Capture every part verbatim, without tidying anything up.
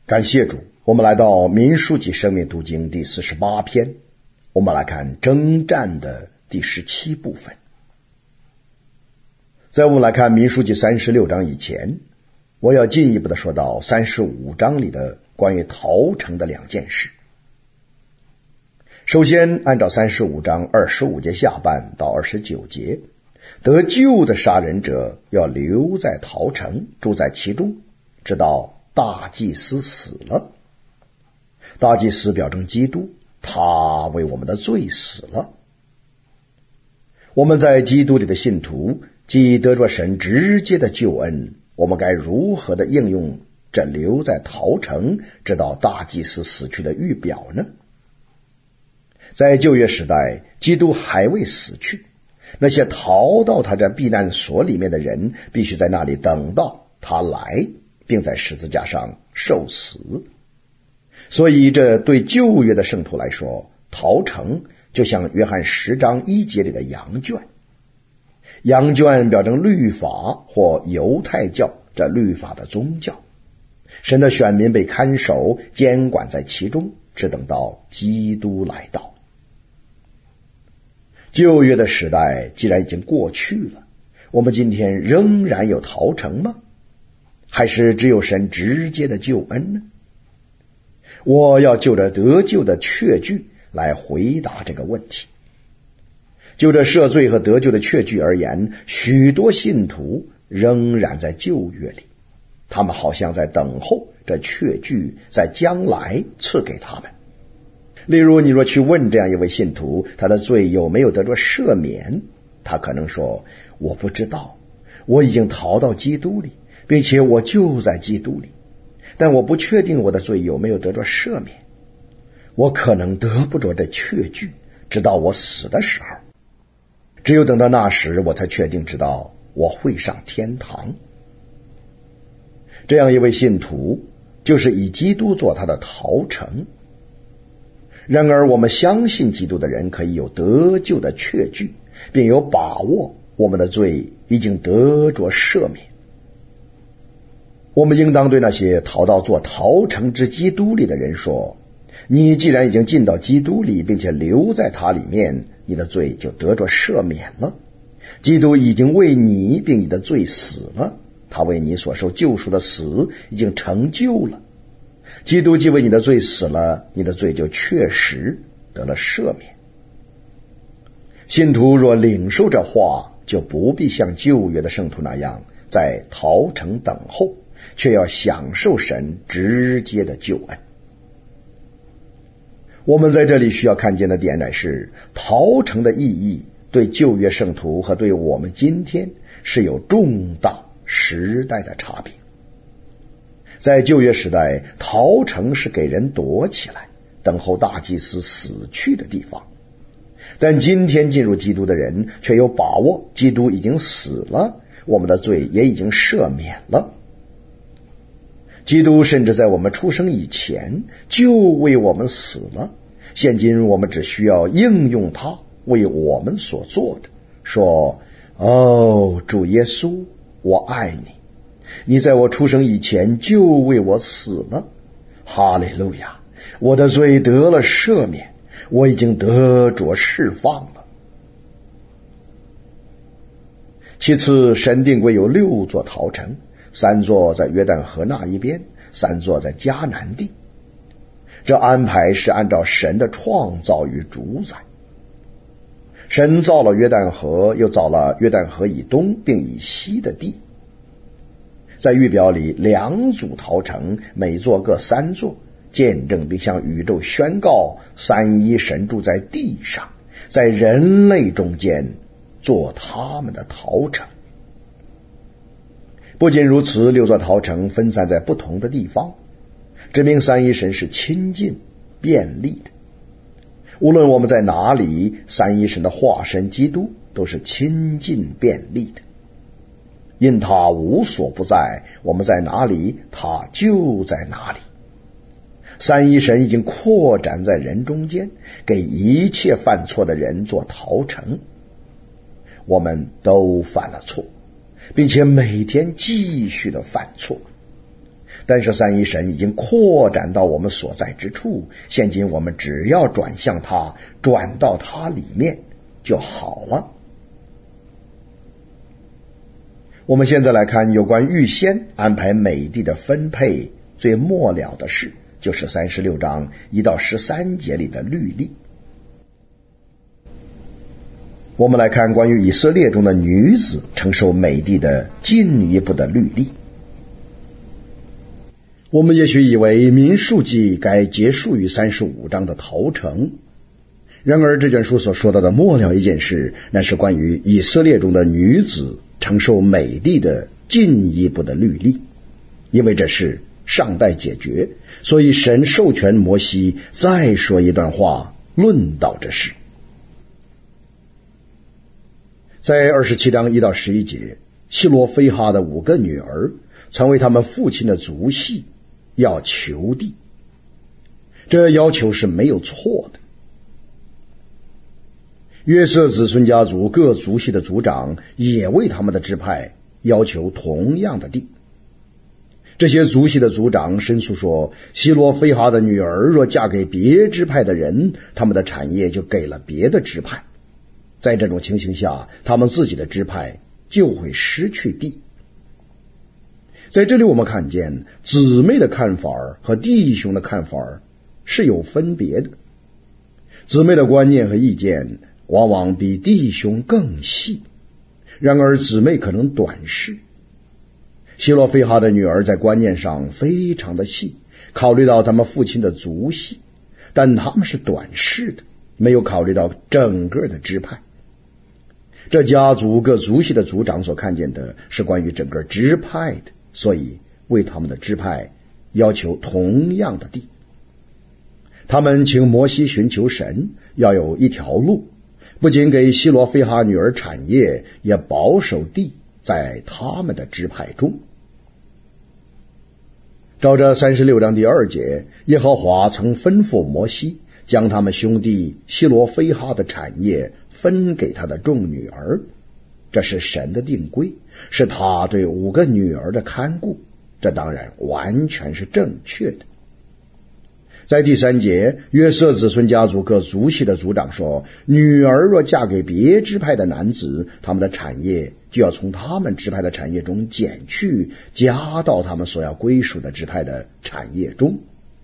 感谢主，我们来到民数记生命读经第四十八篇，我们来看征战的第十七部分。在我们来看民数记三十六章以前，我要进一步的说到三十五章里的关于逃城的两件事。首先，按照三十五章二十五节下半到二十九节，得救的杀人者要留在逃城，住在其中，直到大祭司死了。大祭司表征基督，他为我们的罪死了。我们在基督里的信徒既得着神直接的救恩，我们该如何的应用这留在逃城直到大祭司死去的预表呢？在旧约时代，基督还未死去，那些逃到他这避难所里面的人必须在那里等到他来，并在十字架上受死。所以这对旧约的圣徒来说，逃城就像约翰十章一节里的羊圈。羊圈表征律法或犹太教这律法的宗教，神的选民被看守监管在其中，只等到基督来到。旧约的时代既然已经过去了，我们今天仍然有逃城吗？还是只有神直接的救恩呢？我要就着得救的确据来回答这个问题。就着赦罪和得救的确据而言，许多信徒仍然在旧约里，他们好像在等候这确据在将来赐给他们。例如，你若去问这样一位信徒，他的罪有没有得着赦免，他可能说，我不知道，我已经逃到基督里，并且我就在基督里，但我不确定我的罪有没有得着赦免，我可能得不着这确据，直到我死的时候，只有等到那时，我才确定知道我会上天堂。这样一位信徒就是以基督做他的逃城。然而我们相信基督的人可以有得救的确据，并有把握我们的罪已经得着赦免。我们应当对那些逃到做逃城之基督里的人说，你既然已经进到基督里，并且留在他里面，你的罪就得着赦免了。基督已经为你并你的罪死了，他为你所受救赎的死已经成就了。基督既为你的罪死了，你的罪就确实得了赦免。信徒若领受这话，就不必像旧约的圣徒那样在逃城等候，却要享受神直接的救恩。我们在这里需要看见的点乃是，逃城的意义对旧约圣徒和对我们今天是有重大时代的差别。在旧约时代，逃城是给人躲起来，等候大祭司死去的地方。但今天进入基督的人却有把握，基督已经死了，我们的罪也已经赦免了。基督甚至在我们出生以前就为我们死了，现今我们只需要应用他为我们所做的，说，哦，主耶稣，我爱你，你在我出生以前就为我死了，哈利路亚，我的罪得了赦免，我已经得着释放了。其次，神定规有六座逃城，三座在约旦河那一边，三座在迦南地。这安排是按照神的创造与主宰。神造了约旦河，又造了约旦河以东并以西的地。在预表里，两组逃城，每座各三座，见证并向宇宙宣告三一神住在地上，在人类中间做他们的逃城。不仅如此，六座逃城分散在不同的地方，指明三一神是亲近便利的。无论我们在哪里，三一神的化身基督都是亲近便利的，因他无所不在，我们在哪里，他就在哪里。三一神已经扩展在人中间，给一切犯错的人做逃城。我们都犯了错，并且每天继续的犯错。 但是三一神已经扩展到我们所在之处，现今我们只要转向它，转到它里面就好了。我们现在来看有关预先安排美地的分配最末了的事，就是三十六章一到十三节里的律例。我们来看关于以色列中的女子承受美地的进一步的律例。我们也许以为民数记该结束于三十五章的逃城，然而这卷书所说到的末了一件事，那是关于以色列中的女子承受美地的进一步的律例。因为这事尚待解决，所以神授权摩西再说一段话论到这事。在二十七章一到十一节，希罗非哈的五个女儿曾为他们父亲的族系要求地，这要求是没有错的。约瑟子孙家族各族系的族长也为他们的支派要求同样的地。这些族系的族长申诉说，希罗非哈的女儿若嫁给别支派的人，他们的产业就给了别的支派。在这种情形下，他们自己的支派就会失去地。在这里我们看见姊妹的看法和弟兄的看法是有分别的，姊妹的观念和意见往往比弟兄更细，然而姊妹可能短视。希罗非哈的女儿在观念上非常的细，考虑到他们父亲的族系，但他们是短视的，没有考虑到整个的支派。这家族各族系的族长所看见的是关于整个支派的，所以为他们的支派要求同样的地。他们请摩西寻求神，要有一条路，不仅给希罗非哈女儿产业，也保守地在他们的支派中。照着三十六章第二节，耶和华曾吩咐摩西将他们兄弟希罗非哈的产业分给他的众女儿，这是神的定规，是他对五个女儿的看顾，这当然完全是正确的。在第三节，约瑟子孙家族各族系的族长说，女儿若嫁给别支派的男子，他们的产业就要从他们支派的产业中减去，加到他们所要归属的支派的产业中。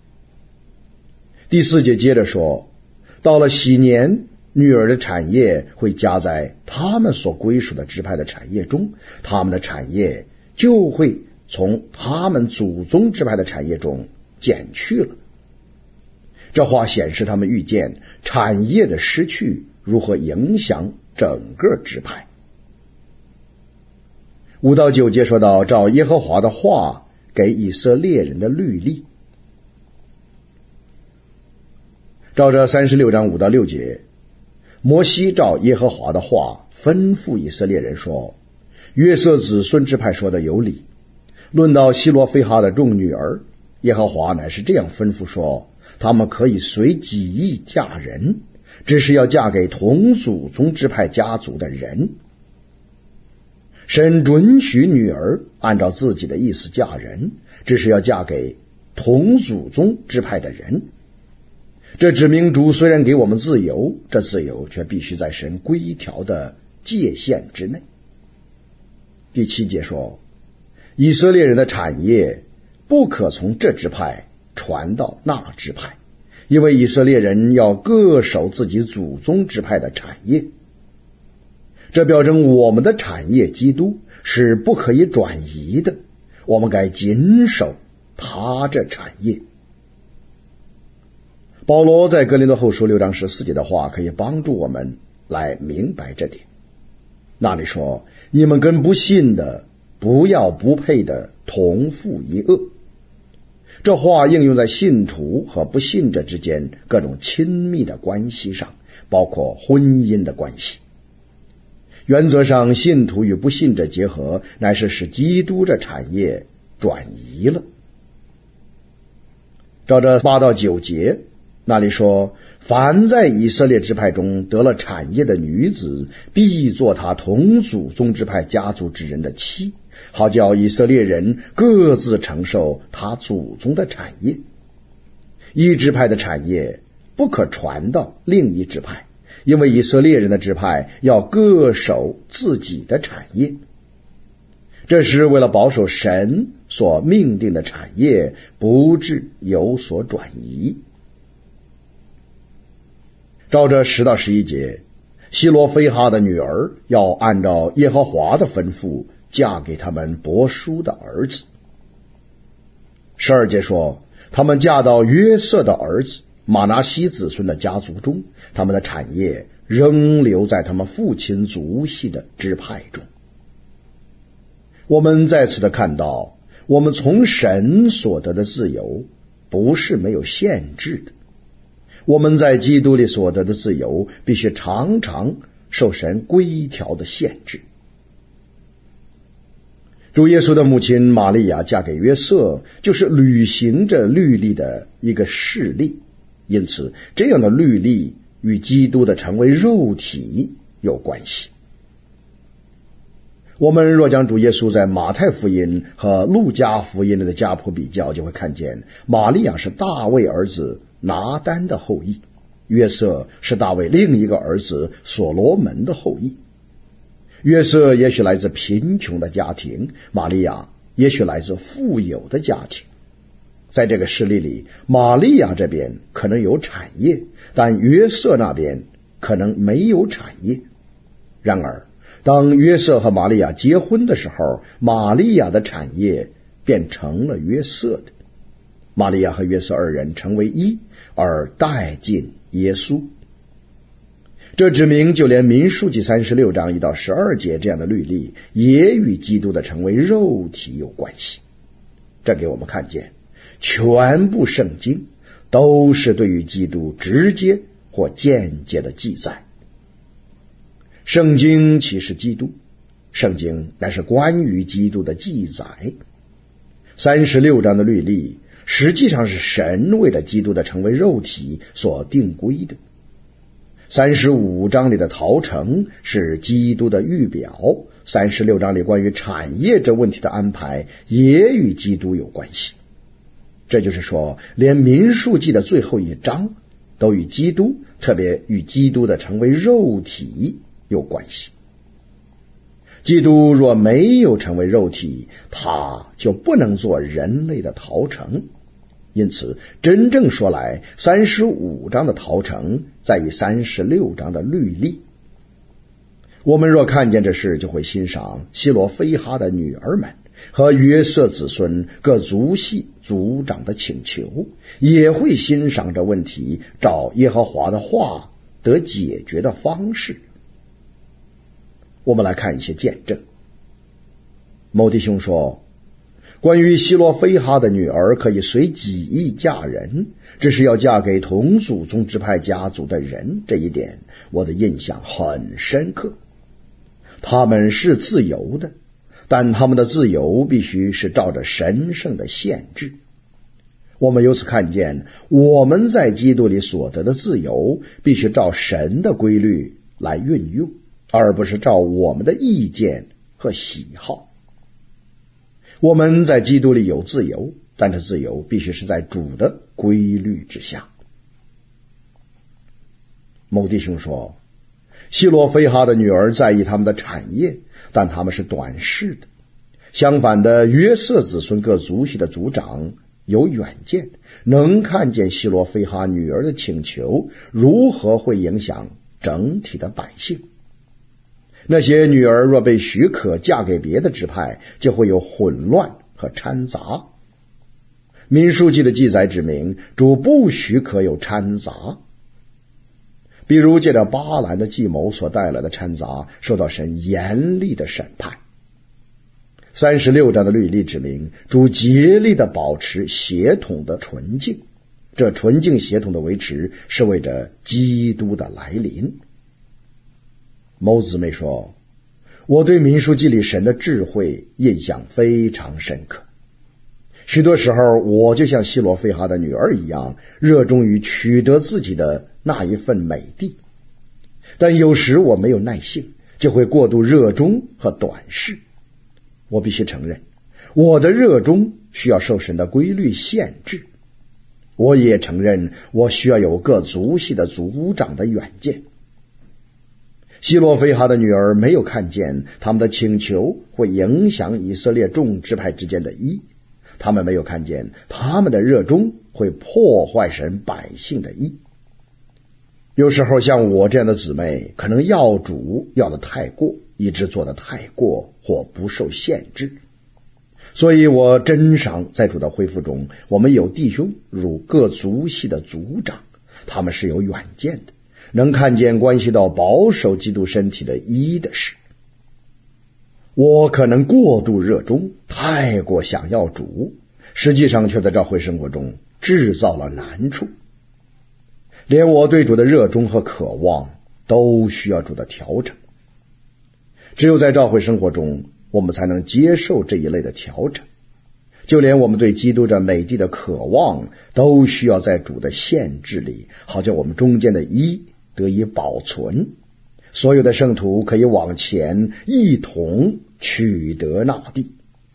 第四节接着说，到了禧年，女儿的产业会加在他们所归属的支派的产业中，他们的产业就会从他们祖宗支派的产业中减去了。这话显示他们预见产业的失去如何影响整个支派。五到九节说到照耶和华的话给以色列人的律例。照着三十六章五到六节，摩西照耶和华的话吩咐以色列人说，约瑟子孙支派说的有理。论到希罗非哈的众女儿，耶和华乃是这样吩咐说，他们可以随己意嫁人，只是要嫁给同祖宗支派家族的人。神准许女儿按照自己的意思嫁人，只是要嫁给同祖宗支派的人。这指明主虽然给我们自由，这自由却必须在神规条的界限之内。第七节说，以色列人的产业不可从这支派传到那支派，因为以色列人要各守自己祖宗支派的产业。这表征我们的产业基督是不可以转移的，我们该谨守他这产业。保罗在哥林多后书六章十四节的话可以帮助我们来明白这点。那里说，你们跟不信的不要不配的同负一軛。这话应用在信徒和不信者之间各种亲密的关系上，包括婚姻的关系。原则上，信徒与不信者结合，乃是使基督的产业转移了。照着八到九节，那里说，凡在以色列支派中得了产业的女子，必做他同祖宗支派家族之人的妻， 好叫以色列人各自承受他祖宗的产业。一支派的产业不可传到另一支派，因为以色列人的支派要各守自己的产业。这是为了保守神所命定的产业不致有所转移。照着十到十一节，希罗非哈的女儿要按照耶和华的吩咐嫁给他们伯叔的儿子。十二节说，他们嫁到约瑟的儿子马拿西子孙的家族中，他们的产业仍留在他们父亲族系的支派中。我们再次的看到，我们从神所得的自由不是没有限制的。我们在基督里所得的自由必须常常受神规条的限制。主耶稣的母亲玛利亚嫁给约瑟，就是履行着律例的一个事例，因此这样的律例与基督的成为肉体有关系。我们若将主耶稣在马太福音和路加福音里的家谱比较，就会看见玛利亚是大卫儿子拿单的后裔，约瑟是大卫另一个儿子所罗门的后裔。约瑟也许来自贫穷的家庭，玛利亚也许来自富有的家庭。在这个事例里，玛利亚这边可能有产业，但约瑟那边可能没有产业。然而当约瑟和玛利亚结婚的时候，玛利亚的产业变成了约瑟的。玛利亚和约瑟二人成为一，而带进耶稣。这指明就连民数记三十六章一到十二节这样的律例也与基督的成为肉体有关系。这给我们看见全部圣经都是对于基督直接或间接的记载。圣经岂是基督？圣经乃是关于基督的记载。三十六章的律例实际上是神为了基督的成为肉体所定规的。三十五章里的逃城是基督的预表，三十六章里关于产业这问题的安排也与基督有关系。这就是说，连民数记的最后一章都与基督，特别与基督的成为肉体有关系。基督若没有成为肉体，他就不能做人类的逃城。因此真正说来，三十五章的逃城在于三十六章的律例。我们若看见这事，就会欣赏希罗非哈的女儿们和约瑟子孙各族系族长的请求，也会欣赏这问题照耶和华的话得解决的方式。我们来看一些见证。某弟兄说，关于希罗非哈的女儿可以随己意嫁人，只是要嫁给同祖宗支派家族的人，这一点我的印象很深刻。他们是自由的，但他们的自由必须是照着神圣的限制。我们由此看见，我们在基督里所得的自由必须照神的规律来运用，而不是照我们的意见和喜好。我们在基督里有自由，但这自由必须是在主的规律之下。某弟兄说，希罗非哈的女儿在意他们的产业，但他们是短视的。相反的，约瑟子孙各族系的族长有远见，能看见希罗非哈女儿的请求如何会影响整体的百姓。那些女儿若被许可嫁给别的支派，就会有混乱和掺杂。民数记的记载指明，主不许可有掺杂。比如借着巴兰的计谋所带来的掺杂，受到神严厉的审判。三十六章的律例指明，主竭力的保持血统的纯净，这纯净血统的维持是为着基督的来临。某姊妹说，我对民数记里神的智慧印象非常深刻。许多时候我就像希罗非哈的女儿一样，热衷于取得自己的那一份美地，但有时我没有耐性，就会过度热衷和短视。 我必须承认，我的热衷需要受神的规律限制。我也承认，我需要有各族系的族长的远见。希罗非哈的女儿没有看见他们的请求会影响以色列众支派之间的义，他们没有看见他们的热衷会破坏神百姓的义。有时候像我这样的姊妹可能要主要的太过，以致做的太过或不受限制，所以我珍赏在主的恢复中，我们有弟兄如各族系的族长，他们是有远见的，能看见关系到保守基督身体的义的事。我可能过度热衷，太过想要主，实际上却在教会生活中制造了难处。连我对主的热衷和渴望都需要主的调整。只有在教会生活中，我们才能接受这一类的调整。就连我们对基督这美地的渴望，都需要在主的限制里，好叫我们中间的义得以保存。所有的圣徒可以往前一同取得那地。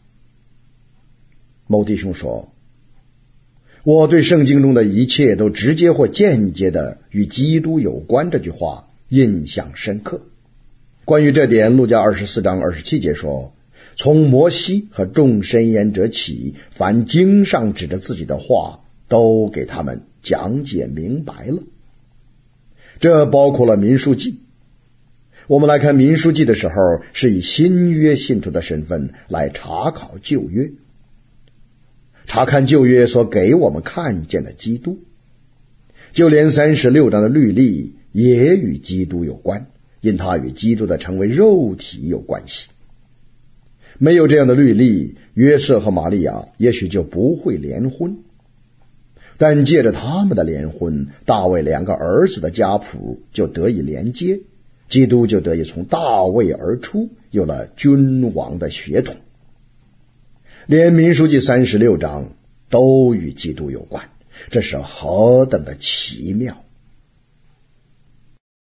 某弟兄说，我对圣经中的一切都直接或间接的与基督有关这句话印象深刻。关于这点，路加二十四章二十七节说，从摩西和众申言者起，凡经上指着自己的话，都给他们讲解明白了。这包括了民数记。我们来看民数记的时候，是以新约信徒的身份来查考旧约，查看旧约所给我们看见的基督。就连三十六章的律例也与基督有关，因它与基督的成为肉体有关系。没有这样的律例，约瑟和玛利亚也许就不会联婚，但借着他们的联婚，大卫两个儿子的家谱就得以连接，基督就得以从大卫而出，有了君王的血统。连民数记三十六章都与基督有关，这是何等的奇妙！